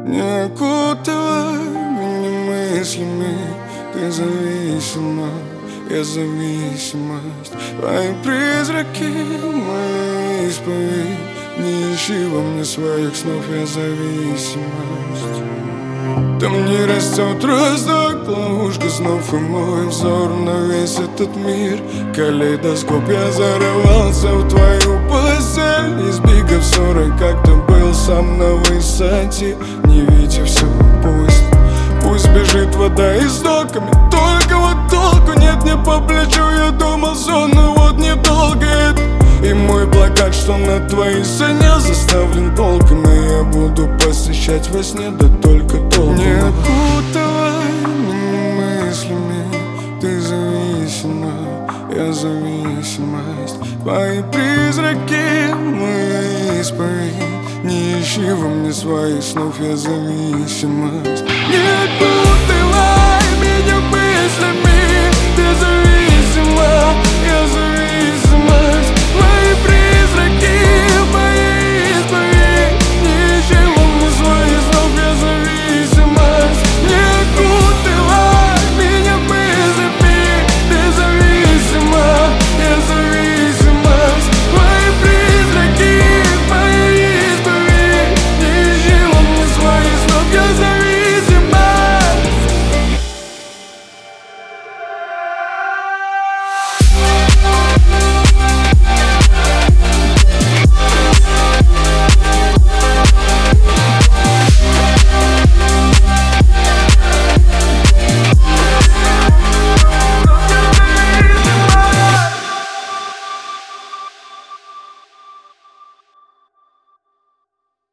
Не окутывай меня мыслями, ты зависима, я зависимость. Твои призраки, моя исповедь. Не ищи во мне своих снов, я зависимость. Там не растет росток, ловушка снов, и мой взор на весь этот мир. Калейдоскоп, я зарывался в твою постель. Избегав ссоры, как-то был сам на высоте. Не видя все, пусть бежит вода истоками. Только вот толку нет, не по плечу. Я думал, сон, но вот недолго это. И мой плакат, что на твоей сцене заставлен полками. Я буду посещать во сне, да только толком. Не окутывай меня мыслями, ты зависима, я зависимость. Твои призраки, моя исповедь. Не ищи во мне своих снов, я зависимость. Не окутывай меня мыслями,